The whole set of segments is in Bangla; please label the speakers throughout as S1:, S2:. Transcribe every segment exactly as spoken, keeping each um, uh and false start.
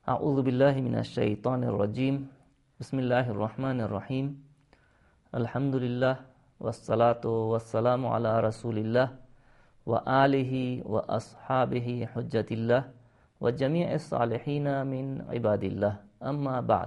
S1: আউযু বিল্লাহি মিনাশ শাইতানির রাজিম। বিসমিল্লাহির রহমানির রহিম। আলহামদুলিল্লাহ ওয়াসসালাতু ওয়াসসালামু আলা রাসূলিল্লাহ ওয়া আলিহি ওয়া আসহাবিহি হুজ্জাতিল্লাহ ওয়া জামিইস সালিহিনা মিন ইবাদিল্লাহ, আম্মা বাদ।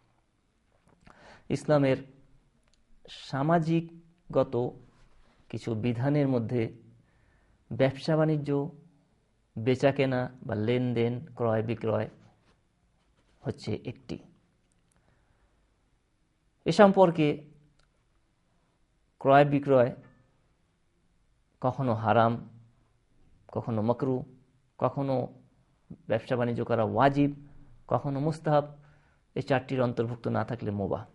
S1: ইসলামের সামাজিকগত কিছু বিধানের মধ্যে ব্যবসা বাণিজ্য, বেচাকেনা বা লেনদেন, ক্রয় বিক্রয় হচ্ছে একটি। এ সম্পর্কে ক্রয় বিক্রয় কখনো হারাম, কখনো মাকরু, কখনো ব্যবসা বাণিজ্য করা ওয়াজিব, কখনো মুস্তাহাব, এই চারটির অন্তর্ভুক্ত না থাকলে মুবাহ।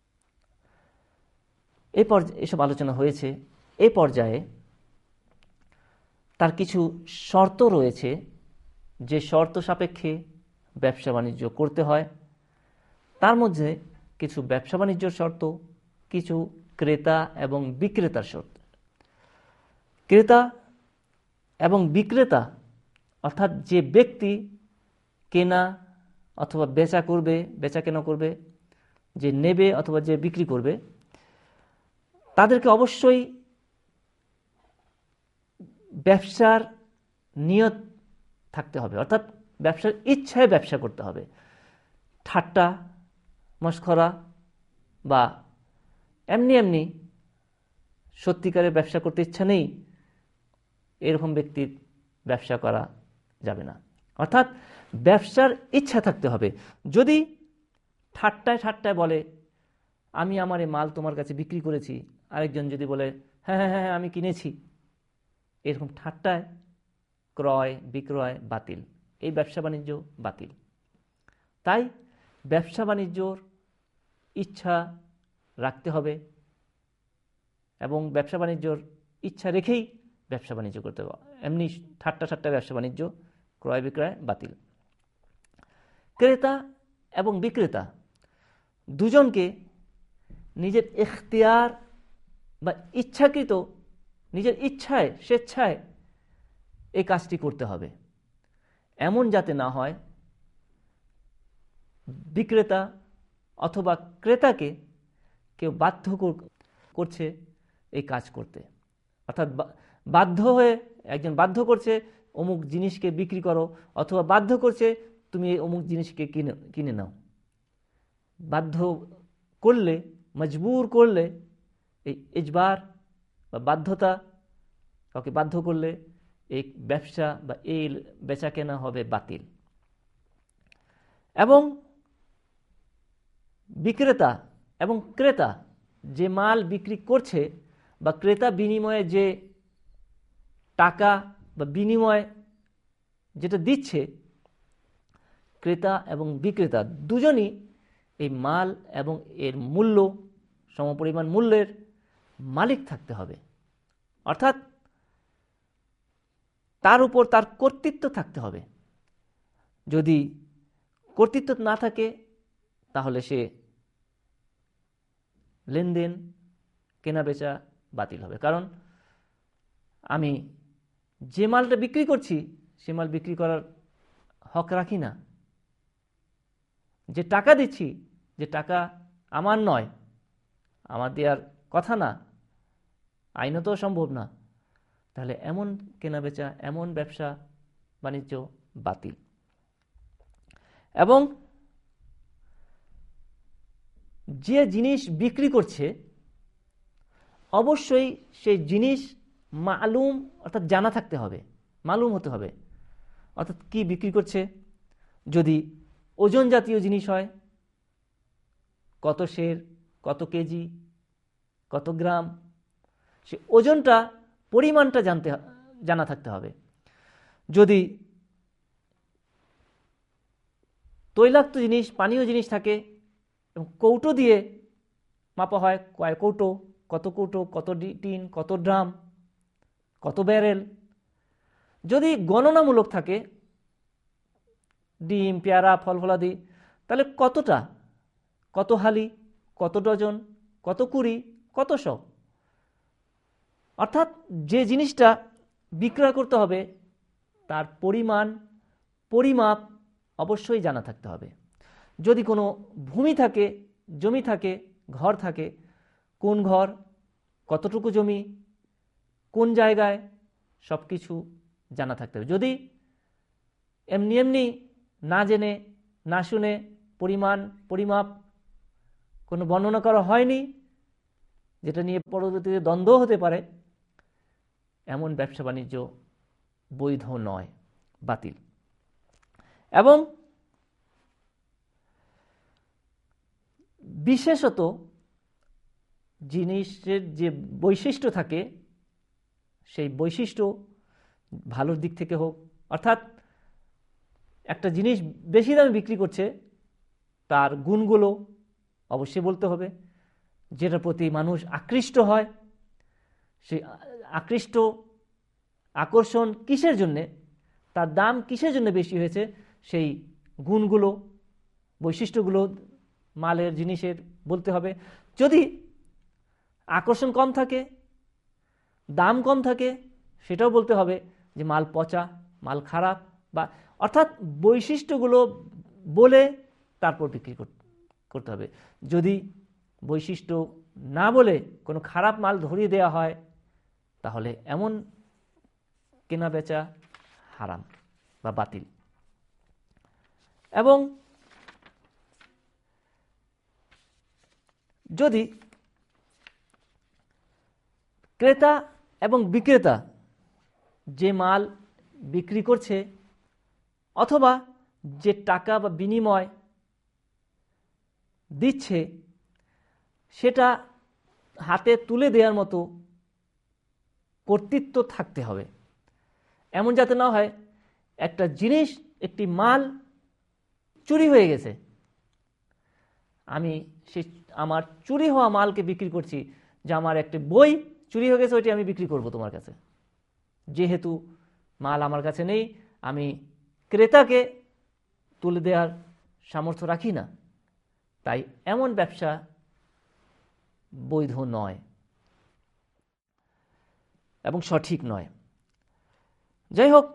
S1: এই পর্যায়ে এসব আলোচনা হয়েছে। এই পর্যায়ে তার কিছু শর্ত রয়েছে, যে শর্ত সাপেক্ষে ব্যবসা বাণিজ্য করতে হয়। তার মধ্যে কিছু ব্যবসা বাণিজ্যর শর্ত, কিছু ক্রেতা এবং বিক্রেতার শর্ত। ক্রেতা এবং বিক্রেতা অর্থাৎ যে ব্যক্তি কেনা অথবা বেচা করবে, বেচা কেনা করবে, যে নেবে অথবা যে বিক্রি করবে, তাদেরকে অবশ্যই ব্যবসার নিয়ত থাকতে হবে, অর্থাৎ ব্যবসার ইচ্ছায় ব্যবসা করতে হবে। ঠাট্টা মশকরা বা এমনি এমনি সত্যিকারের ব্যবসা করতে ইচ্ছা নেই, এরকম ব্যক্তির ব্যবসা করা যাবে না। অর্থাৎ ব্যবসার ইচ্ছা থাকতে হবে। যদি ঠাট্টায় ঠাট্টায় বলে আমি আমার এই মাল তোমার কাছে বিক্রি করেছি, আরেকজন যদি বলে হ্যাঁ হ্যাঁ হ্যাঁ আমি কিনেছি, এরকম ঠাট্টায় ক্রয় বিক্রয় বাতিল, এই ব্যবসা বাণিজ্য বাতিল। তাই ব্যবসা বাণিজ্যর ইচ্ছা রাখতে হবে এবং ব্যবসা বাণিজ্যর ইচ্ছা রেখেই ব্যবসা বাণিজ্য করতে হবে। এমনি ঠাট্টা ঠাট্টা ব্যবসা বাণিজ্য, ক্রয় বিক্রয় বাতিল। ক্রেতা এবং বিক্রেতা দুজনকে নিজের ইখতিয়ার বা ইচ্ছাকৃত, নিজের ইচ্ছায় স্বেচ্ছায় এই কাজটি করতে হবে। এমন যাতে না হয় বিক্রেতা অথবা ক্রেতাকে কেউ বাধ্য করছে এই কাজ করতে। অর্থাৎ বাধ্য হয়ে একজন বাধ্য করছে অমুক জিনিসকে বিক্রি করো, অথবা বাধ্য করছে তুমি অমুক জিনিসকে কিনে কিনে নাও। বাধ্য করলে, মজবুর করলে, এই ইজবার বা বাধ্যতা, কাউকে বাধ্য করলে এই ব্যবসা বা এই বেচা কেনা হবে বাতিল। এবং বিক্রেতা এবং ক্রেতা যে মাল বিক্রি করছে বা ক্রেতা বিনিময়ে যে টাকা বা বিনিময় যেটা দিচ্ছে, ক্রেতা এবং বিক্রেতা দুজনই এই মাল এবং এর মূল্য, সমপরিমাণ মূল্যের মালিক থাকতে হবে। অর্থাৎ তার উপর তার কর্তৃত্ব থাকতে হবে। যদি কর্তৃত্ব না থাকে তাহলে সে লেনদেন, কেনা বেচা বাতিল হবে। কারণ আমি যে মালটা বিক্রি করছি সে মাল বিক্রি করার হক রাখি না। যে টাকা দিচ্ছি, যে টাকা আমার নয়, আমার দেওয়ার কথা না, আইনত সম্ভব না, তাহলে এমন কেনা বেচা, এমন ব্যবসা বাণিজ্য বাতিল। এবং যে জিনিস বিক্রি করছে অবশ্যই সেই জিনিস মালুম, অর্থাৎ জানা থাকতে হবে, মালুম হতে হবে। অর্থাৎ কি বিক্রি করছে, যদি ওজন জাতীয় জিনিস হয়, কত সের, কত কেজি, কত গ্রাম, সে ওজনটা, পরিমাণটা জানতে জানা থাকতে হবে। যদি তৈলাক্ত জিনিস, পানীয় জিনিস থাকে, কৌটো দিয়ে মাপা হয়, কয় কৌটো, কত কৌটো, কত টিন, কত ড্রাম, কত ব্যারেল। যদি গণনামূলক থাকে, ডিম, পেয়ারা, ফল ফলাদি, তাহলে কতটা, কত হালি, কত ডজন, কত কুড়ি, কত শ। অর্থাৎ যে জিনিসটা বিক্রয় করতে হবে তার পরিমাণ, পরিমাপ অবশ্যই জানা থাকতে হবে। যদি কোনো ভূমি থাকে, জমি থাকে, ঘর থাকে, কোন ঘর, কতটুকু জমি, কোন জায়গায়, সব কিছু জানা থাকতে হবে। যদি এমনি এমনি না জেনে না শুনে পরিমাণ পরিমাপ কোনো বর্ণনা করা হয়নি, যেটা নিয়ে পরবর্তীতে দ্বন্দ্ব হতে পারে, এমন ব্যবসা বাণিজ্য বৈধ নয়, বাতিল। এবং বিশেষত জিনিসের যে বৈশিষ্ট্য থাকে, সেই বৈশিষ্ট্য ভালোর দিক থেকে হোক, অর্থাৎ একটা জিনিস বেশি দামে বিক্রি করছে, তার গুণগুলো অবশ্যই বলতে হবে, যেটার প্রতি মানুষ আকৃষ্ট হয়। সেই আকৃষ্ট আকর্ষণ কিসের জন্যে, তার দাম কিসের জন্য বেশি হয়েছে, সেই গুণগুলো, বৈশিষ্ট্যগুলো মালের, জিনিসের বলতে হবে। যদি আকর্ষণ কম থাকে, দাম কম থাকে, সেটাও বলতে হবে যে মাল পচা, মাল খারাপ, বা অর্থাৎ বৈশিষ্ট্যগুলো বলে তারপর বিক্রি করতে হবে। যদি বৈশিষ্ট্য না বলে কোনো খারাপ মাল ধরিয়ে দেওয়া হয়, তাহলে এমন কেনা বেচা হারাম বা বাতিল। এবং যদি ক্রেতা এবং বিক্রেতা যে মাল বিক্রি করছে অথবা যে টাকা বা বিনিময় দিচ্ছে, সেটা হাতে তুলে দেওয়ার মতো কর্তৃত্ব থাকতে হবে। এমন যাতে না হয় একটা জিনিস, একটি মাল চুরি হয়ে গেছে, আমি সেই আমার চুরি হওয়া মালকে বিক্রি করছি, যে আমার একটি বই চুরি হয়ে গেছে, ওইটি আমি বিক্রি করব তোমার কাছে। যেহেতু মাল আমার কাছে নেই, আমি ক্রেতাকে তুলে দেওয়ার সামর্থ্য রাখি না, তাই এমন ব্যবসা বৈধ নয় এবং সঠিক নয়। যাই হোক,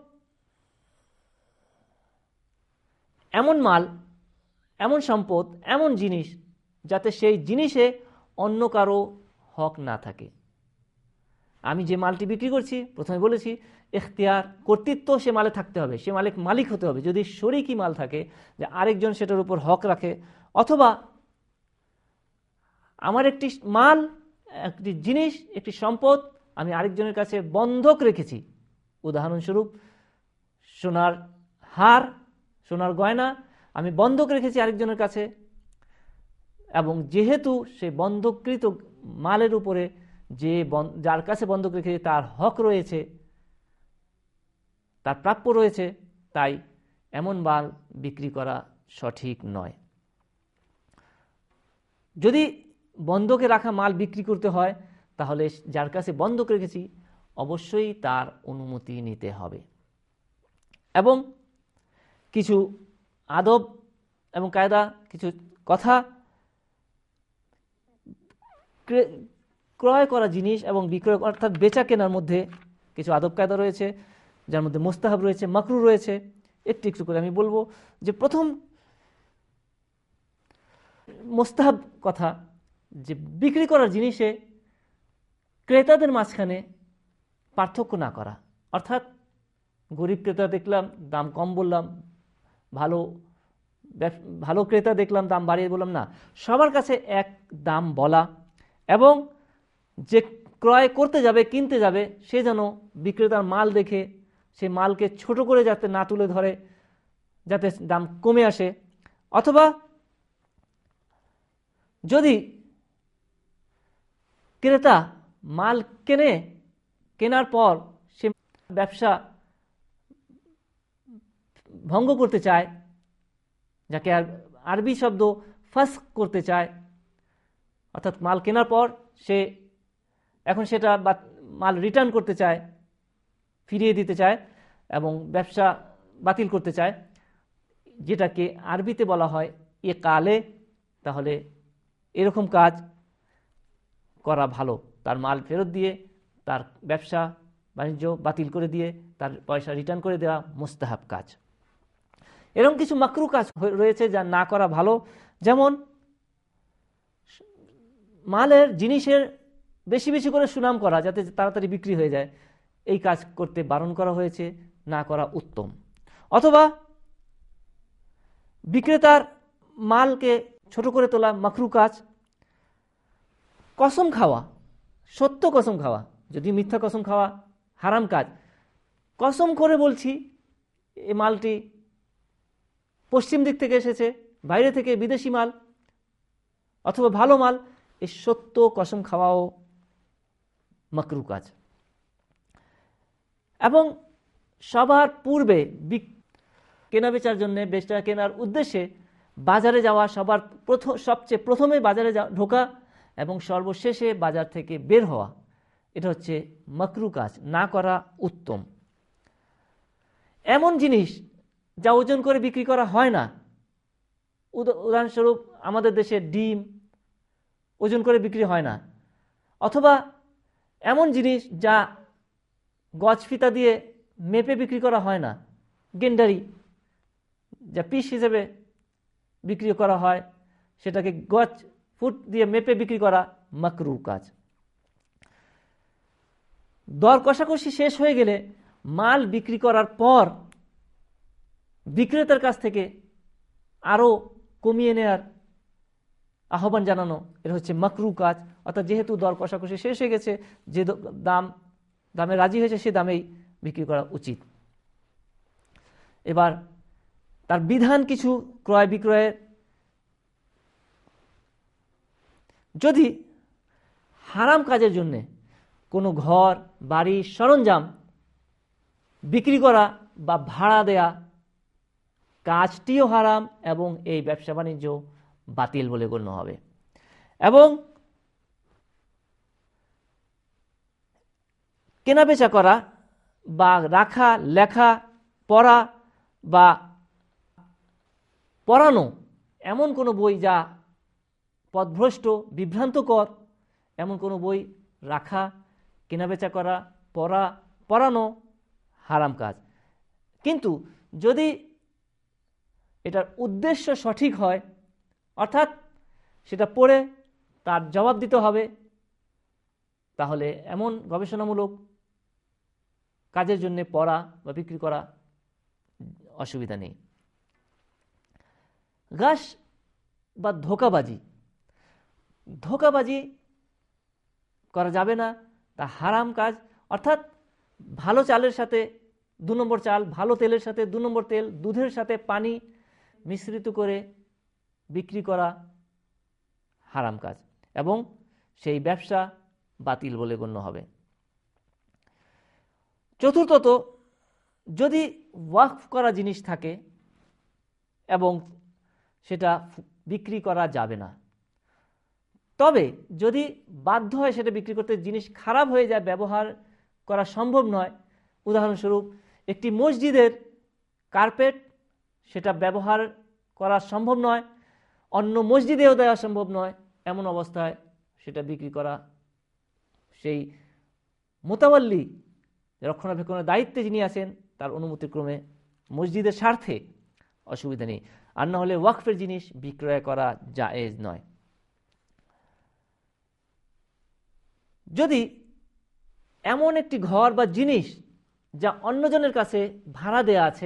S1: এমন মাল, এমন সম্পদ, এমন জিনিস যাতে সেই জিনিসে অন্য কারো হক না থাকে। আমি যে মালটি বিক্রি করছি, প্রথমে বলেছি, এখতিয়ার, কর্তৃত্ব সে মালে থাকতে হবে, সে মালিক মালিক হতে হবে। যদি শরিকি মাল থাকে, যে আরেকজন সেটার উপর হক রাখে, অথবা আমার একটি মাল, একটি জিনিস, একটি সম্পদ আমি আরেকজনের কাছে বন্ধক রেখেছি, উদাহরণস্বরূপ সোনার হার, সোনার গয়না আমি বন্ধক রেখেছি আরেকজনের কাছে, এবং যেহেতু সেই বন্ধককৃত মালের উপরে যে যার কাছে বন্ধক রেখেছে তার হক রয়েছে, তার প্রাপ্য রয়েছে, তাই এমন মাল বিক্রি করা সঠিক নয়। যদি বন্ধকে রাখা মাল বিক্রি করতে হয়, তাহলে যার কাছে বন্ধক রেখেছি অবশ্যই তার অনুমতি নিতে হবে। এবং কিছু আদব এবং কায়দা, কিছু কথা, ক্রয় করা জিনিস এবং বিক্রয় অর্থাৎ বেচা কেনার মধ্যে কিছু আদব কায়দা রয়েছে, যার মধ্যে মুস্তাহাব রয়েছে, মাকরুহ রয়েছে। একটু একটু করে আমি বলবো। যে প্রথম মুস্তাহাব কথা, যে বিক্রি করার জিনিসে ক্রেতাদের মাঝখানে পার্থক্য না করা, অর্থাৎ গরিব ক্রেতা দেখলাম দাম কম বললাম, ভালো ভালো ক্রেতা দেখলাম দাম বাড়িয়ে বললাম না, সবার কাছে এক দাম বলা, এবং যে ক্রয় করতে যাবে, কিনতে যাবে, সে যেন বিক্রেতার মাল দেখে সে মালকে ছোট করে যাতে না তুলে ধরে, যাতে দাম কমে আসে। অথবা যদি ক্রেতা মাল কেনে, কেনার পর সে ব্যবসা ভঙ্গ করতে চায়, যাকে আরবি শব্দ ফাস্ক করতে চায়, অর্থাৎ মাল কেনার পর সে এখন সেটা মাল রিটার্ন করতে চায়, ফিরিয়ে দিতে চায় এবং ব্যবসা বাতিল করতে চায়, যেটাকে আরবিতে বলা হয় ইকালে, তাহলে এরকম কাজ করা ভালো। তার মাল ফেরত দিয়ে তার ব্যবসা বাণিজ্য বাতিল করে দিয়ে তার পয়সা রিটার্ন করে দেওয়া মুস্তাহাব কাজ। এরকম কিছু মাকরু কাজ রয়েছে যা না করা ভালো, যেমন মালের জিনিসের বেশি বেশি করে সুনাম করা যাতে তাড়াতাড়ি বিক্রি হয়ে যায়, এই কাজ করতে বারণ করা হয়েছে, না করা উত্তম। অথবা বিক্রেতার মালকে ছোট করে তোলা মাকরু কাজ। কসম খাওয়া, সত্য কসম খাওয়া, যদি মিথ্যা কসম খাওয়া হারাম কাজ। কসম করে বলছি এই মালটি পশ্চিম দিক থেকে এসেছে, বাইরে থেকে বিদেশি মাল অথবা ভালো মাল, এই সত্য কসম খাওয়াও মাকরু কাজ। এবং সবার পূর্বে কেনা বেচার জন্য, বেচা কেনার উদ্দেশ্যে বাজারে যাওয়া, সবার প্রথম সবচেয়ে প্রথমে বাজারে ঢোকা এবং সর্বশেষে বাজার থেকে বের হওয়া, এটা হচ্ছে মাকরু কাজ, না করা উত্তম। এমন জিনিস যা ওজন করে বিক্রি করা হয় না, উদাহরণস্বরূপ আমাদের দেশে ডিম ওজন করে বিক্রি হয় না, অথবা এমন জিনিস যা গজ ফিতা দিয়ে মেপে বিক্রি করা হয় না, গেন্ডারি যা পিস হিসেবে বিক্রি করা হয়, সেটাকে গজ ফুট দিয়ে মেপে বিক্রি করা মাকরু কাজ। দর কষাকষি শেষ হয়ে গেলে মাল বিক্রি করার পর বিক্রেতার কাছ থেকে আরও কমিয়ে নেয়ার আহ্বান জানানো, এটা হচ্ছে মাকরু কাজ। অর্থাৎ যেহেতু দর কষাকষি শেষ হয়ে গেছে, যে দাম দামে রাজি হয়েছে সে দামেই বিক্রি করা উচিত। এবার তার বিধান কিছু ক্রয় বিক্রয়ের। যদি হারাম কাজের জন্যে কোনো ঘর, বাড়ি, সরঞ্জাম বিক্রি করা বা ভাড়া দেয়া, কাজটিও হারাম এবং এই ব্যবসা বাণিজ্য বাতিল বলে গণ্য হবে। এবং কেনাবেচা করা বা রাখা, লেখা, পড়া বা পড়ানো এমন কোনো বই যা পথভ্রষ্ট, বিভ্রান্তকর, এমন কোনো বই রাখা, কেনাবেচা করা, পড়া, পড়ানো হারাম কাজ। কিন্তু যদি এটার উদ্দেশ্য সঠিক হয়, অর্থাৎ সেটা পড়ে তার জবাব দিতে হবে, তাহলে এমন গবেষণামূলক কাজের জন্য পড়া বা বিক্রি করা অসুবিধা নেই। ঘাস বা ধোঁকাবাজি, ধোঁকাবাজি করা যাবে না, তা হারাম কাজ। অর্থাৎ ভালো চালের সাথে দু নম্বর চাল, ভালো তেলের সাথে দু নম্বর তেল, দুধের সাথে পানি মিশ্রিত করে বিক্রি করা হারাম কাজ এবং সেই ব্যবসা বাতিল বলে গণ্য হবে। চতুর্থত, যদি ওয়াকফ করা জিনিস থাকে এবং সেটা বিক্রি করা যাবে না, তবে যদি বাধ্য হয় সেটা বিক্রি করতে, জিনিস খারাপ হয়ে যায়, ব্যবহার করা সম্ভব নয়, উদাহরণস্বরূপ একটি মসজিদের কার্পেট, সেটা ব্যবহার করা সম্ভব নয়, অন্য মসজিদেও দেওয়া সম্ভব নয়, এমন অবস্থায় সেটা বিক্রি করা সেই মোতাওয়াল্লি, রক্ষণাবেক্ষণের দায়িত্বে যিনি আছেন, তার অনুমতিক্রমে মসজিদের স্বার্থে অসুবিধা নেই। আর না হলে ওয়াকফের জিনিস বিক্রয় করা জায়েজ নয়। যদি এমন একটি ঘর বা জিনিস যা অন্যজনের কাছে ভাড়া দেয়া আছে,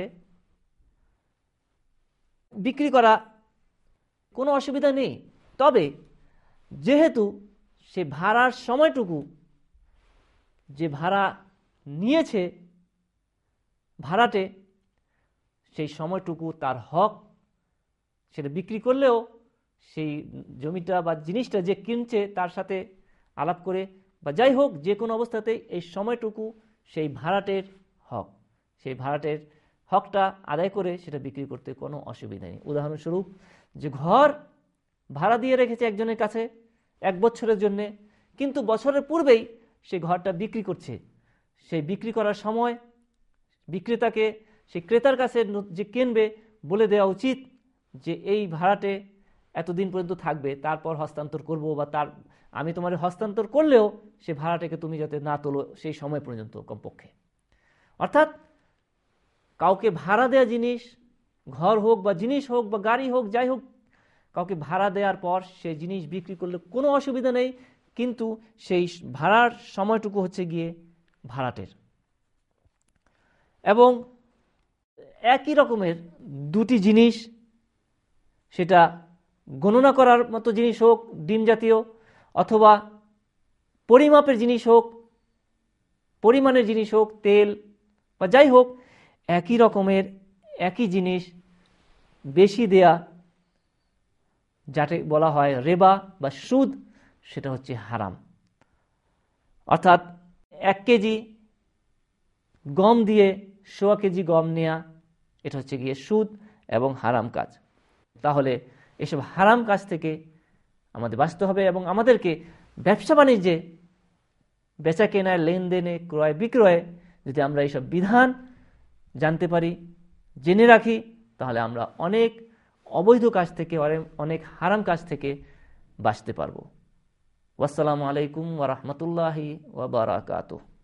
S1: বিক্রি করা কোনো অসুবিধা নেই, তবে যেহেতু সে ভাড়ার সময়টুকু, যে ভাড়া নিয়েছে ভাড়াটে, সেই সময়টুকু তার হক, সেটা বিক্রি করলেও সেই জমিটা বা জিনিসটা যে কিনছে তার সাথে আলাপ করে বা যাই হোক, যে কোনো অবস্থাতে এই সময়টুকু সেই ভাড়াটের হক, সেই ভাড়াটের হকটা আদায় করে সেটা বিক্রি করতে কোনো অসুবিধা নেই। উদাহরণস্বরূপ, যে ঘর ভাড়া দিয়ে রেখেছে একজনের কাছে এক বছরের জন্যে, কিন্তু বছরের পূর্বেই সেই ঘরটা বিক্রি করছে, সেই বিক্রি করার সময় বিক্রেতাকে সেই ক্রেতার কাছে যে কিনবে বলে দেওয়া উচিত যে এই ভাড়াটে এতদিন পর্যন্ত থাকবে, তারপর হস্তান্তর করব, বা তার আমি তোমার হস্তান্তর করলেও সে ভাড়াটাকে তুমি যাতে না তোলো সেই সময় পর্যন্ত কমপক্ষে। অর্থাৎ কাউকে ভাড়া দেওয়া জিনিস ঘর হোক বা জিনিস হোক বা গাড়ি হোক, যাই হোক, কাউকে ভাড়া দেওয়ার পর সেই জিনিস বিক্রি করলে কোনো অসুবিধা নেই, কিন্তু সেই ভাড়ার সময়টুকু হচ্ছে গিয়ে ভাড়াটের। এবং একই রকমের দুটি জিনিস, সেটা গণনা করার মতো জিনিস হোক, ডিম জাতীয়, অথবা পরিমাপের জিনিস হোক, পরিমাণের জিনিস হোক, তেল বা যাই হোক, একই রকমের একই জিনিস বেশি দেয়া, যাকে বলা হয় রেবা বা সুদ, সেটা হচ্ছে হারাম। অর্থাৎ এক কেজি গম দিয়ে সোয়া কেজি গম নেয়া, এটা হচ্ছে গিয়ে সুদ এবং হারাম কাজ। তাহলে এসব হারাম কাজ থেকে আমাদের বাঁচতে হবে এবং আমাদেরকে ব্যবসা বাণিজ্যে, বেচা কেনায়, লেনদেনে, ক্রয় বিক্রয়ে যদি আমরা এইসব বিধান জানতে পারি, জেনে রাখি, তাহলে আমরা অনেক অবৈধ কাজ থেকে, অনেক হারাম কাজ থেকে বাঁচতে পারবো। ওয়াসসালামু আলাইকুম ওয়া রাহমাতুল্লাহি ওয়া বারাকাতুহু।